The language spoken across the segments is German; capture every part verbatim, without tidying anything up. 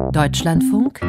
Deutschlandfunk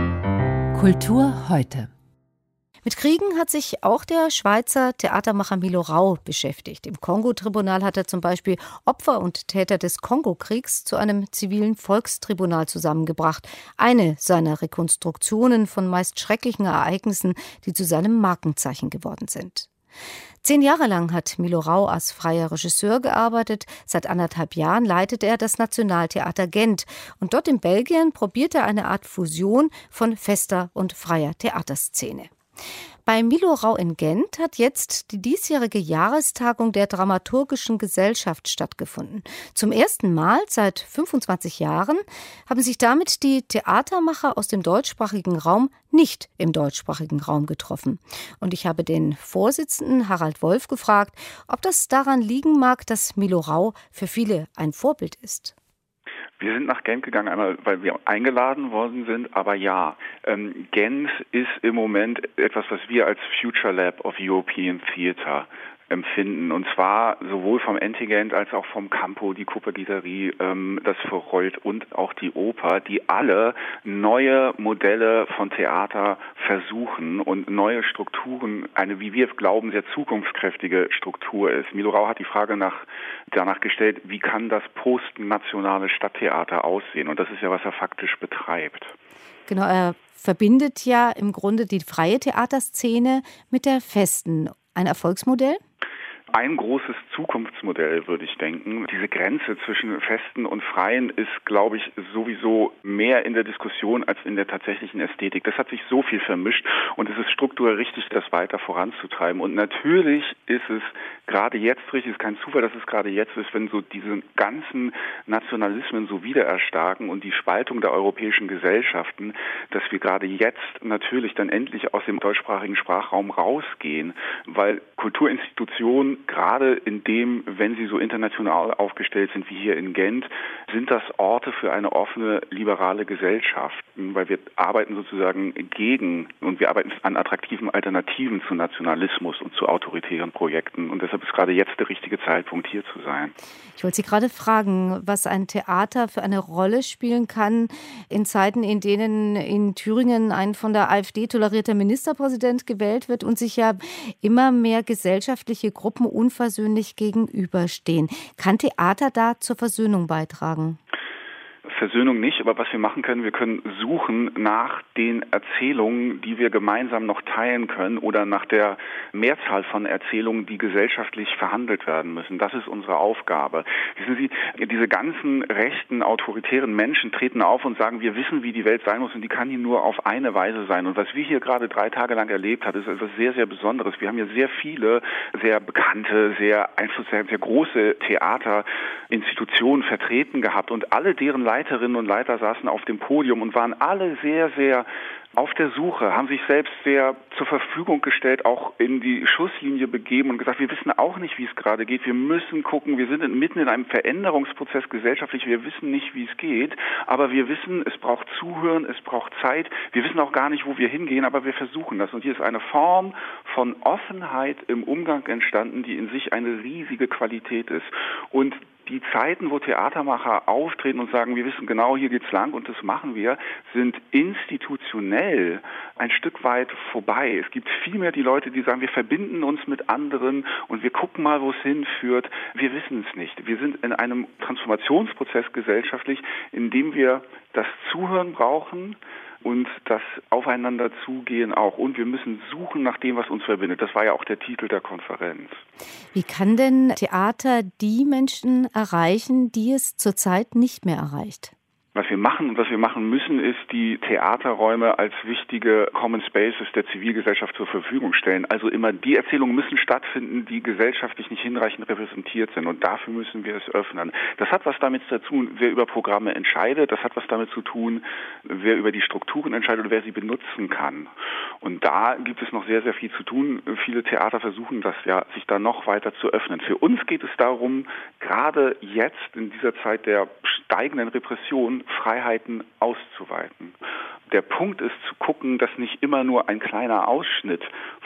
Kultur heute. Mit Kriegen hat sich auch der Schweizer Theatermacher Milo Rau beschäftigt. Im Kongo-Tribunal hat er zum Beispiel Opfer und Täter des Kongokriegs zu einem zivilen Volkstribunal zusammengebracht. Eine seiner Rekonstruktionen von meist schrecklichen Ereignissen, die zu seinem Markenzeichen geworden sind. Zehn Jahre lang hat Milo Rau als freier Regisseur gearbeitet. Seit anderthalb Jahren leitet er das Nationaltheater Gent. Und dort in Belgien probiert er eine Art Fusion von fester und freier Theaterszene. Bei Milo Rau in Gent hat jetzt die diesjährige Jahrestagung der Dramaturgischen Gesellschaft stattgefunden. Zum ersten Mal seit fünfundzwanzig Jahren haben sich damit die Theatermacher aus dem deutschsprachigen Raum nicht im deutschsprachigen Raum getroffen. Und ich habe den Vorsitzenden Harald Wolf gefragt, ob das daran liegen mag, dass Milo Rau für viele ein Vorbild ist. Wir sind nach Gent gegangen, einmal weil wir eingeladen worden sind, aber ja, ähm, Gent ist im Moment etwas, was wir als Future Lab of European Theatre empfinden. Und zwar sowohl vom Entigent als auch vom Campo, die Kupfergießerie, ähm, das Verrollt und auch die Oper, die alle neue Modelle von Theater versuchen und neue Strukturen, eine, wie wir glauben, sehr zukunftskräftige Struktur ist. Milo Rau hat die Frage nach, danach gestellt, wie kann das postnationale Stadttheater aussehen? Und das ist ja, was er faktisch betreibt. Genau, er verbindet ja im Grunde die freie Theaterszene mit der festen. Ein Erfolgsmodell? Ein großes Zukunftsmodell, würde ich denken. Diese Grenze zwischen Festen und Freien ist, glaube ich, sowieso mehr in der Diskussion als in der tatsächlichen Ästhetik. Das hat sich so viel vermischt und es ist strukturell richtig, das weiter voranzutreiben. Und natürlich ist es gerade jetzt richtig, es ist kein Zufall, dass es gerade jetzt ist, wenn so diese ganzen Nationalismen so wieder erstarken und die Spaltung der europäischen Gesellschaften, dass wir gerade jetzt natürlich dann endlich aus dem deutschsprachigen Sprachraum rausgehen, weil Kulturinstitutionen gerade in dem, wenn sie so international aufgestellt sind wie hier in Gent, sind das Orte für eine offene, liberale Gesellschaft, weil wir arbeiten sozusagen gegen und wir arbeiten an attraktiven Alternativen zu Nationalismus und zu autoritären Projekten und deshalb ist gerade jetzt der richtige Zeitpunkt, hier zu sein. Ich wollte Sie gerade fragen, was ein Theater für eine Rolle spielen kann in Zeiten, in denen in Thüringen ein von der AfD tolerierter Ministerpräsident gewählt wird und sich ja immer mehr gesellschaftliche Gruppen unversöhnlich gegenüberstehen. Kann Theater da zur Versöhnung beitragen? Versöhnung nicht, aber was wir machen können, wir können suchen nach den Erzählungen, die wir gemeinsam noch teilen können oder nach der Mehrzahl von Erzählungen, die gesellschaftlich verhandelt werden müssen. Das ist unsere Aufgabe. Wissen Sie, diese ganzen rechten, autoritären Menschen treten auf und sagen, wir wissen, wie die Welt sein muss und die kann hier nur auf eine Weise sein. Und was wir hier gerade drei Tage lang erlebt haben, ist etwas sehr, sehr Besonderes. Wir haben hier sehr viele, sehr bekannte, sehr einflussreiche, sehr große Theaterinstitutionen vertreten gehabt und alle deren Leiter Leiterinnen und Leiter saßen auf dem Podium und waren alle sehr, sehr auf der Suche, haben sich selbst sehr zur Verfügung gestellt, auch in die Schusslinie begeben und gesagt, wir wissen auch nicht, wie es gerade geht. Wir müssen gucken, wir sind mitten in einem Veränderungsprozess gesellschaftlich, wir wissen nicht, wie es geht, aber wir wissen, es braucht Zuhören, es braucht Zeit. Wir wissen auch gar nicht, wo wir hingehen, aber wir versuchen das. Und hier ist eine Form von Offenheit im Umgang entstanden, die in sich eine riesige Qualität ist. Und die Zeiten, wo Theatermacher auftreten und sagen, wir wissen genau, hier geht's lang und das machen wir, sind institutionell ein Stück weit vorbei. Es gibt viel mehr die Leute, die sagen, wir verbinden uns mit anderen und wir gucken mal, wo es hinführt. Wir wissen es nicht. Wir sind in einem Transformationsprozess gesellschaftlich, in dem wir das Zuhören brauchen, und das Aufeinander zugehen auch. Und wir müssen suchen nach dem, was uns verbindet. Das war ja auch der Titel der Konferenz. Wie kann denn Theater die Menschen erreichen, die es zurzeit nicht mehr erreicht? Was wir machen und was wir machen müssen, ist die Theaterräume als wichtige Common Spaces der Zivilgesellschaft zur Verfügung stellen. Also immer die Erzählungen müssen stattfinden, die gesellschaftlich nicht hinreichend repräsentiert sind. Und dafür müssen wir es öffnen. Das hat was damit zu tun, wer über Programme entscheidet. Das hat was damit zu tun, wer über die Strukturen entscheidet und wer sie benutzen kann. Und da gibt es noch sehr, sehr viel zu tun. Viele Theater versuchen das ja, sich da noch weiter zu öffnen. Für uns geht es darum, gerade jetzt in dieser Zeit der steigenden Repression Freiheiten auszuweiten. Der Punkt ist zu gucken, dass nicht immer nur ein kleiner Ausschnitt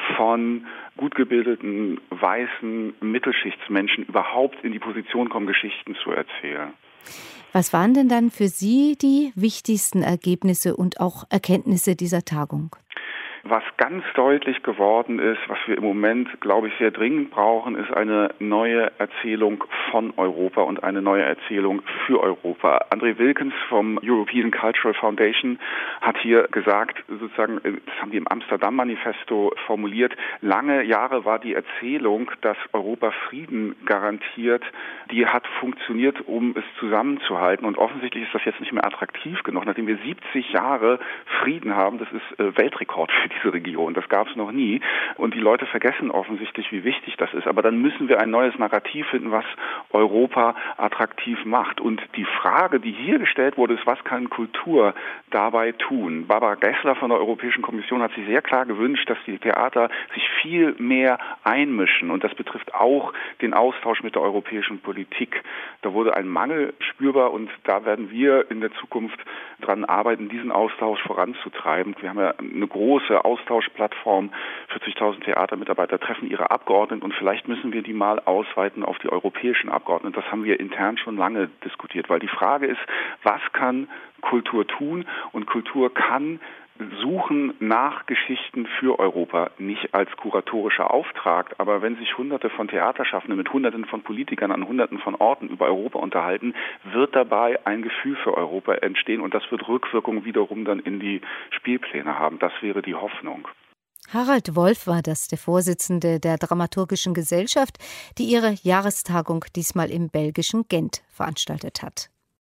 von gut gebildeten, weißen Mittelschichtsmenschen überhaupt in die Position kommen, Geschichten zu erzählen. Was waren denn dann für Sie die wichtigsten Ergebnisse und auch Erkenntnisse dieser Tagung? Was ganz deutlich geworden ist, was wir im Moment, glaube ich, sehr dringend brauchen, ist eine neue Erzählung von Europa und eine neue Erzählung für Europa. André Wilkens vom European Cultural Foundation hat hier gesagt, sozusagen, das haben die im Amsterdam-Manifesto formuliert, lange Jahre war die Erzählung, dass Europa Frieden garantiert, die hat funktioniert, um es zusammenzuhalten. Und offensichtlich ist das jetzt nicht mehr attraktiv genug. Nachdem wir siebzig Jahre Frieden haben, das ist äh, Weltrekord für diese Region. Das gab es noch nie. Und die Leute vergessen offensichtlich, wie wichtig das ist. Aber dann müssen wir ein neues Narrativ finden, was Europa attraktiv macht. Und die Frage, die hier gestellt wurde, ist, was kann Kultur dabei tun? Barbara Gessler von der Europäischen Kommission hat sich sehr klar gewünscht, dass die Theater sich viel mehr einmischen. Und das betrifft auch den Austausch mit der europäischen Politik. Da wurde ein Mangel spürbar und da werden wir in der Zukunft dran arbeiten, diesen Austausch voranzutreiben. Wir haben ja eine große Austauschplattform, vierzigtausend Theatermitarbeiter treffen ihre Abgeordneten und vielleicht müssen wir die mal ausweiten auf die europäischen Abgeordneten. Das haben wir intern schon lange diskutiert, weil die Frage ist, was kann Kultur tun? Und Kultur kann suchen nach Geschichten für Europa, nicht als kuratorischer Auftrag, aber wenn sich Hunderte von Theaterschaffenden mit Hunderten von Politikern an Hunderten von Orten über Europa unterhalten, wird dabei ein Gefühl für Europa entstehen und das wird Rückwirkungen wiederum dann in die Spielpläne haben. Das wäre die Hoffnung. Harald Wolf war das, der Vorsitzende der Dramaturgischen Gesellschaft, die ihre Jahrestagung diesmal im belgischen Gent veranstaltet hat.